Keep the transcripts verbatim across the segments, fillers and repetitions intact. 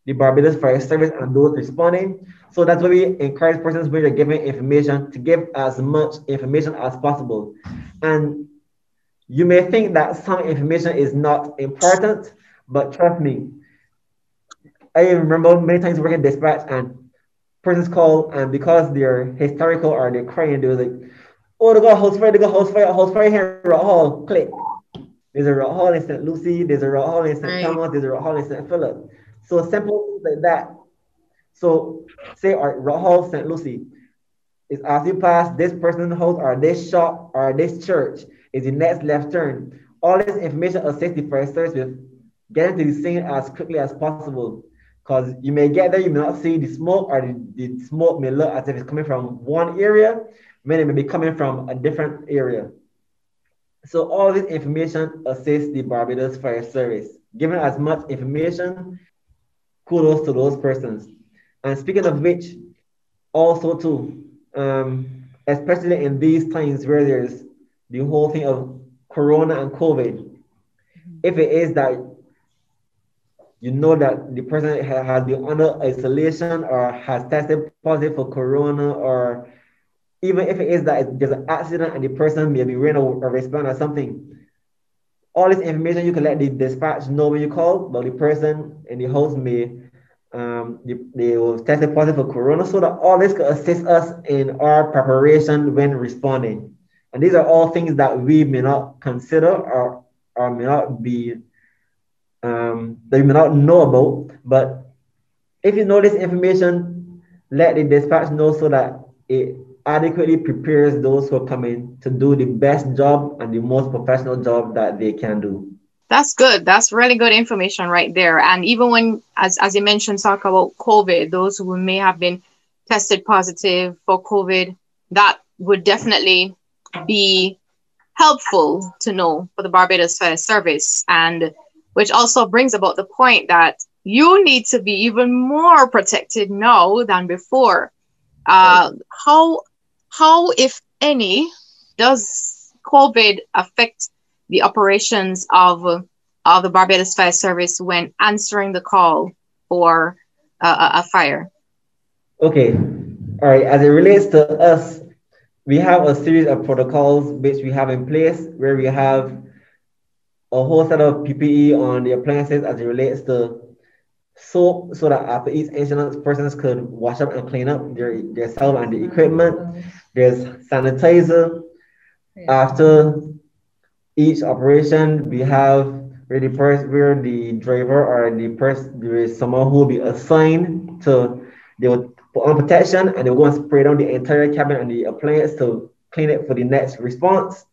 the Barbados Fire Service and those responding. So that's why we encourage persons when they're giving information to give as much information as possible. And you may think that some information is not important, but trust me, I remember many times working dispatch and persons call, and because they're hysterical or they're crying, they're like, oh, they got a house fire, they got a house fire, a house fire here in Rock Hall. Click. There's a Rock Hall in Saint Lucie, there's a Rock Hall in Saint Right. Thomas, there's a Rock Hall in Saint Philip. So simple things like that. So say our Rock Hall, Saint Lucie, is as you pass this person's house or this shop or this church is the next left turn. All this information assists the fire service with getting to the scene as quickly as possible. Because you may get there, you may not see the smoke, or the, the smoke may look as if it's coming from one area, when it may be coming from a different area. So all this information assists the Barbados Fire Service. Given as much information, kudos to those persons. And speaking of which, also too, um, especially in these times where there's the whole thing of Corona and COVID, if it is that you know that the person has been under isolation or has tested positive for Corona, or even if it is that there's an accident and the person may be wearing a, a wristband or something, all this information you can let the dispatch know when you call, but the person in the house may um, they, they will test positive for Corona, so that all this could assist us in our preparation when responding. And these are all things that we may not consider or, or may not be, um, that you may not know about. But if you know this information, let the dispatch know so that it adequately prepares those who are coming to do the best job and the most professional job that they can do. That's good. That's really good information right there. And even when, as, as you mentioned, talk about COVID, those who may have been tested positive for COVID, that would definitely be helpful to know for the Barbados Fire Service. And which also brings about the point that you need to be even more protected now than before. Uh, how, how, if any, does COVID affect the operations of of the Barbados Fire Service when answering the call for uh, a fire? Okay, all right. As it relates to us, we have a series of protocols which we have in place where we have a whole set of P P E on the appliances as it relates to soap, so that after each incident, persons could wash up and clean up their, their self and the equipment. There's sanitizer. After each operation, we have where the person, where the driver or the person, there is someone who will be assigned to, they will put on protection and they'll go and spray down the entire cabin and the appliance to clean it for the next response.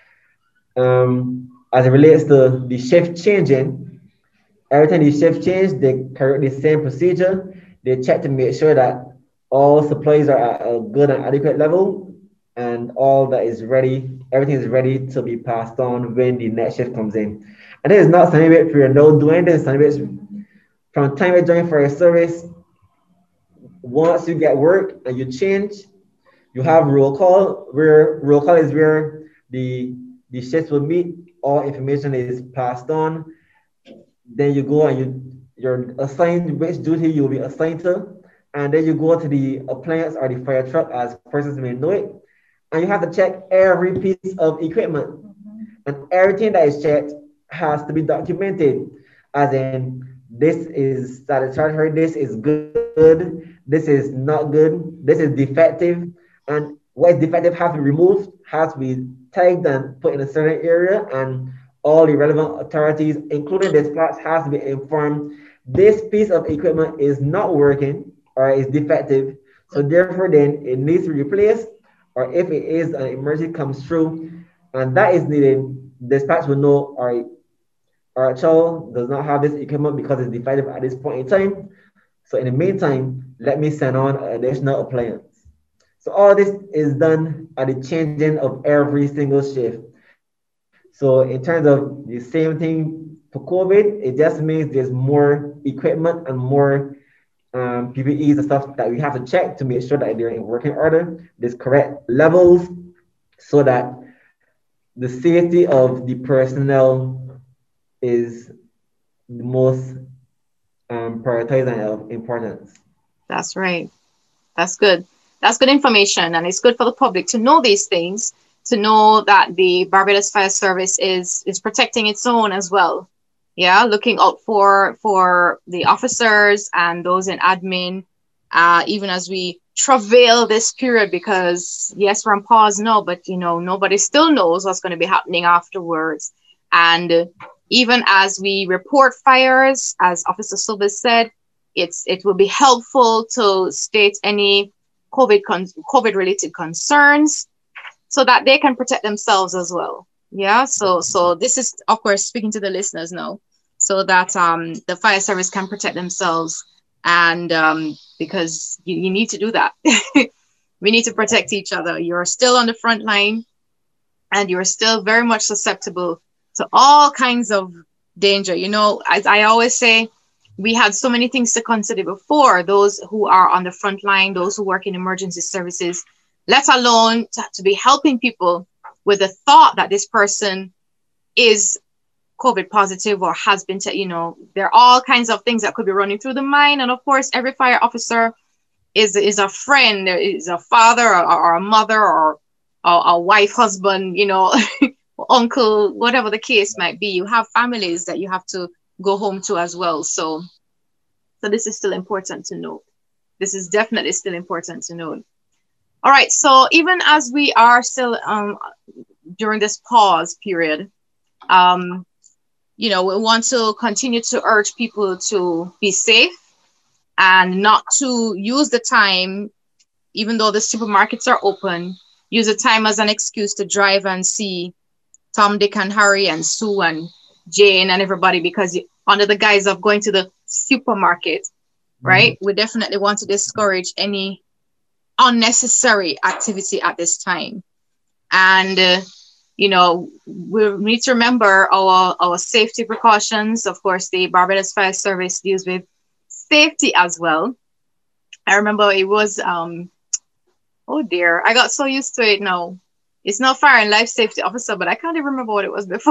Um, as it relates to the shift changing, every time the shift change, they carry the same procedure. They check to make sure that all supplies are at a good and adequate level, and all that is ready, everything is ready to be passed on when the next shift comes in. And this is not something which we are now doing. This is something which from time you join for a service, once you get work and you change, you have roll call, where roll call is where the the shifts will meet, all information is passed on. Then you go and you you're assigned which duty you'll be assigned to, and then you go to the appliance or the fire truck as persons may know it, and you have to check every piece of equipment, mm-hmm. and everything that is checked has to be documented, as in this is satisfactory, this is good, this is not good, this is defective, and what is defective has to be removed, has to be tagged and put in a certain area, and all the relevant authorities, including dispatch, has to be informed this piece of equipment is not working or is defective, so therefore then it needs to be replaced, or if it is an emergency comes through and that is needed, dispatch will know, all right, our child does not have this equipment because it's defective at this point in time. So in the meantime, let me send on an additional appliance. So all this is done at the changing of every single shift. So in terms of the same thing for COVID, it just means there's more equipment and more um, P P Es and stuff that we have to check to make sure that they're in working order, there's correct levels, so that the safety of the personnel is the most um, prioritize and of importance. That's right. That's good. That's good information. And it's good for the public to know these things, to know that the Barbados Fire Service is is protecting its own as well. Yeah, looking out for for the officers and those in admin, uh, even as we travail this period, because yes, we're on pause now, but you know, nobody still knows what's going to be happening afterwards. And even as we report fires, as Officer Silva said, it's it will be helpful to state any COVID con- COVID related concerns so that they can protect themselves as well. Yeah. So so this is of course speaking to the listeners now, so that um the fire service can protect themselves, and um because you, you need to do that. We need to protect each other. You're still on the front line, and you're still very much susceptible to all kinds of danger. You know, as I always say, we had so many things to consider before. Those who are on the front line, those who work in emergency services, let alone to, to be helping people with the thought that this person is COVID positive or has been, to, you know, there are all kinds of things that could be running through the mind. And of course, every fire officer is, is a friend, is a father or, or a mother or, or a wife, husband, you know, uncle, whatever the case might be. You have families that you have to go home to as well. So, so this is still important to note. This is definitely still important to note. All right. So even as we are still um, during this pause period, um, you know, we want to continue to urge people to be safe and not to use the time, even though the supermarkets are open, use the time as an excuse to drive and see Tom, Dick, and Harry, and Sue, and Jane, and everybody, because you, under the guise of going to the supermarket, right? Mm-hmm. We definitely want to discourage any unnecessary activity at this time. And, uh, you know, we need to remember our, our safety precautions. Of course, the Barbados Fire Service deals with safety as well. I remember it was, um, oh dear, I got so used to it now. It's not fire and life safety officer, but I can't even remember what it was before.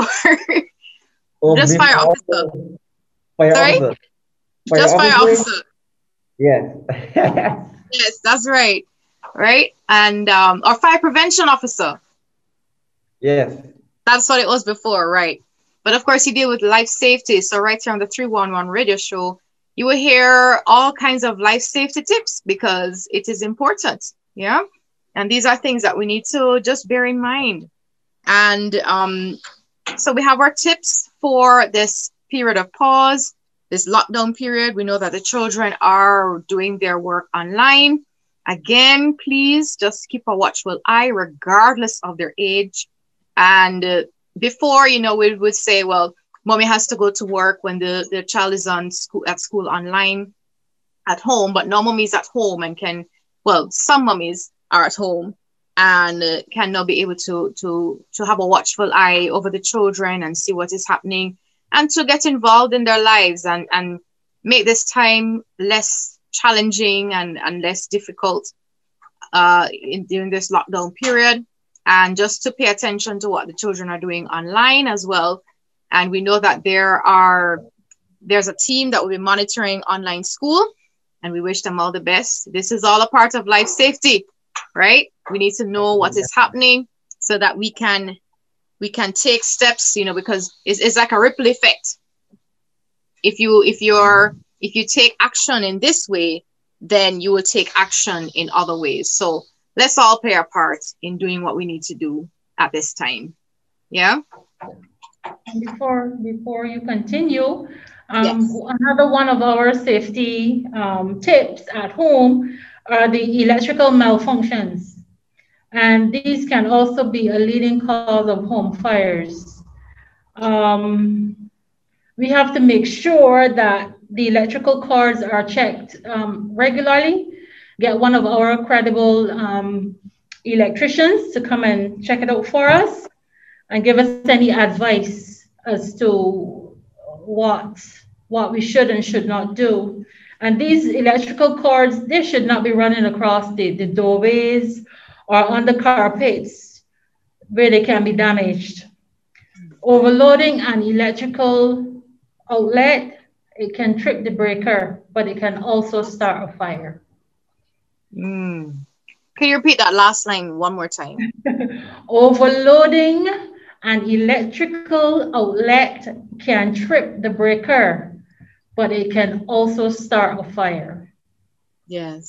Oh, just fire officer. Fire Sorry? officer. Fire just officer? fire officer. Yes. Yes, that's right. Right? And um, or fire prevention officer. Yes. That's what it was before, right? But of course, you deal with life safety. So right here on the three one one radio show, you will hear all kinds of life safety tips because it is important. Yeah. And these are things that we need to just bear in mind. And um, so we have our tips for this period of pause, this lockdown period. We know that the children are doing their work online. Again, please just keep a watchful eye, regardless of their age. And uh, before, you know, we would say, well, mommy has to go to work when the, the child is on school at school online at home, but no mommy's at home and can, well, some mummies are at home and uh, can now be able to to to have a watchful eye over the children and see what is happening and to get involved in their lives and and make this time less challenging and and less difficult uh in, during this lockdown period, and just to pay attention to what the children are doing online as well. And we know that there are there's a team that will be monitoring online school, and we wish them all the best. This is all a part of life safety, right? We need to know what is happening so that we can we can take steps, you know, because it's, it's like a ripple effect. If you if you're if you take action in this way, then you will take action in other ways. So let's all play our part in doing what we need to do at this time. Yeah. Before before you continue, um, yes. Another one of our safety um, tips at home are the electrical malfunctions. And these can also be a leading cause of home fires. Um, we have to make sure that the electrical cords are checked um, regularly. Get one of our credible um, electricians to come and check it out for us and give us any advice as to what, what we should and should not do. And these electrical cords, they should not be running across the, the doorways or on the carpets where they can be damaged. Overloading an electrical outlet it can trip the breaker, but it can also start a fire. Mm. Can you repeat that last line one more time? Overloading an electrical outlet can trip the breaker, but it can also start a fire. Yes.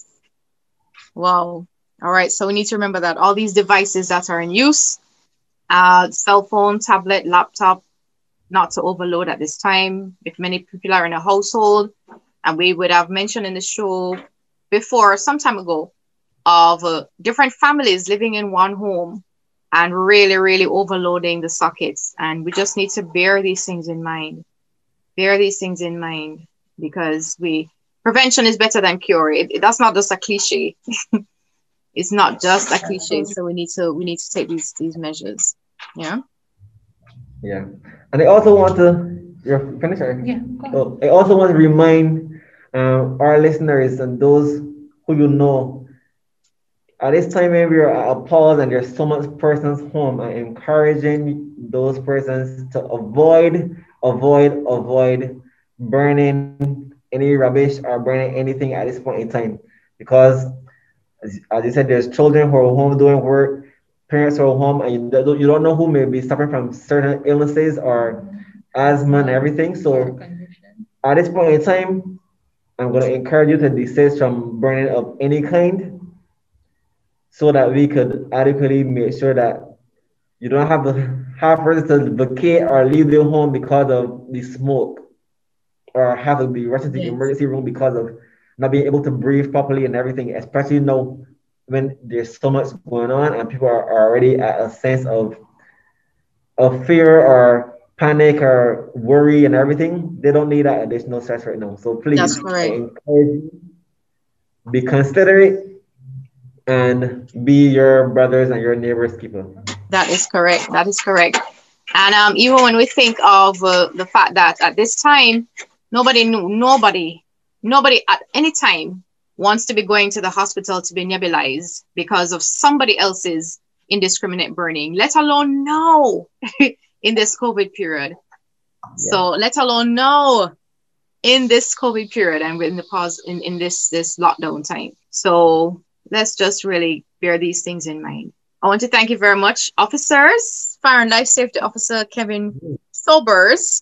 Wow. All right. So we need to remember that all these devices that are in use, uh, cell phone, tablet, laptop, not to overload at this time. If many people are in a household, and we would have mentioned in the show before some time ago of uh, different families living in one home and really, really overloading the sockets. And we just need to bear these things in mind. Bear these things in mind because we prevention is better than cure. It, it, that's not just a cliche. It's not just a cliche. So we need to we need to take these these measures. Yeah. Yeah, and I also want to. You're finished, or? Yeah. So I also want to remind um, our listeners and those who you know. At this time, when we are at a pause and there's so much persons home, I'm encouraging those persons to avoid, avoid, avoid burning any rubbish or burning anything at this point in time. Because, as, as you said, there's children who are home doing work, parents who are home, and you don't, you don't know who may be suffering from certain illnesses or asthma and everything. So, at this point in time, I'm going to encourage you to desist from burning of any kind, so that we could adequately make sure that you don't have to have persons to vacate or leave their home because of the smoke, or have to be rushed to the Yes. emergency room because of not being able to breathe properly and everything, especially now when there's so much going on and people are, are already at a sense of of fear or panic or worry and everything. They don't need that additional stress right now. So please, That's I correct. encourage you, be considerate and be your brothers and your neighbors' keeper. That is correct. That is correct. And um, even when we think of uh, the fact that at this time, nobody knew, nobody, nobody at any time wants to be going to the hospital to be nebulized because of somebody else's indiscriminate burning, let alone now in this COVID period. Yeah. So let alone now in this COVID period and in the pause in, in this, this lockdown time. So let's just really bear these things in mind. I want to thank you very much, officers, Fire and Life Safety Officer Kevin Sobers,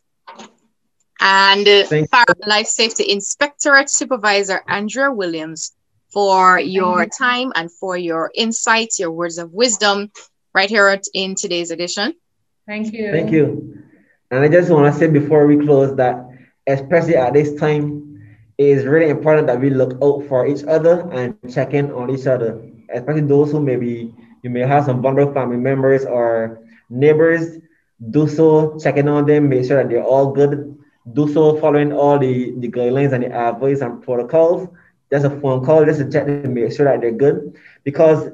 and uh, Fire and Life Safety Inspectorate Supervisor Andrea Williams, for your time and for your insights, your words of wisdom right here in today's edition. Thank you. Thank you. And I just want to say before we close that, especially at this time, it is really important that we look out for each other and check in on each other, especially those who maybe you may have some vulnerable family members or neighbors. Do so, check in on them, make sure that they're all good. Do so following all the, the guidelines and the advice and protocols. Just a phone call, just to check to make sure that they're good. Because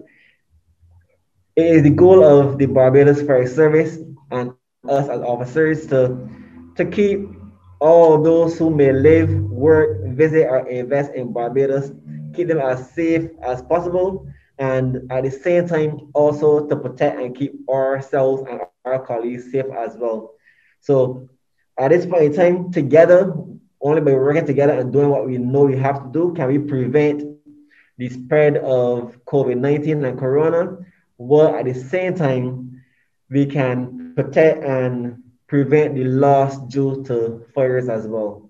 it is the goal of the Barbados Fire Service and us as officers to, to keep all those who may live, work, visit, or invest in Barbados, keep them as safe as possible, and at the same time also to protect and keep ourselves and our colleagues safe as well. So at this point in time, together, only by working together and doing what we know we have to do, can we prevent the spread of COVID nineteen and Corona, while at the same time we can protect and prevent the loss due to fires as well.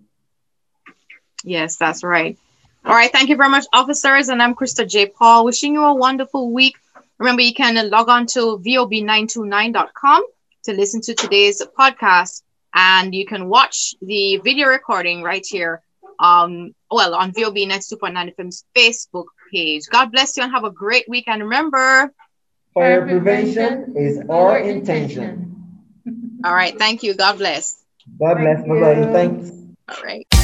Yes, that's right. All right, thank you very much, officers. And I'm Krista J. Paul, wishing you a wonderful week. Remember, you can log on to V O B nine two nine dot com to listen to today's podcast. And you can watch the video recording right here, um, well, on V O B ninety-two point nine F M's Facebook page. God bless you and have a great week. And remember, fire prevention is our intention. All right. Thank you. God bless. God bless. Bye-bye. Thanks. All right.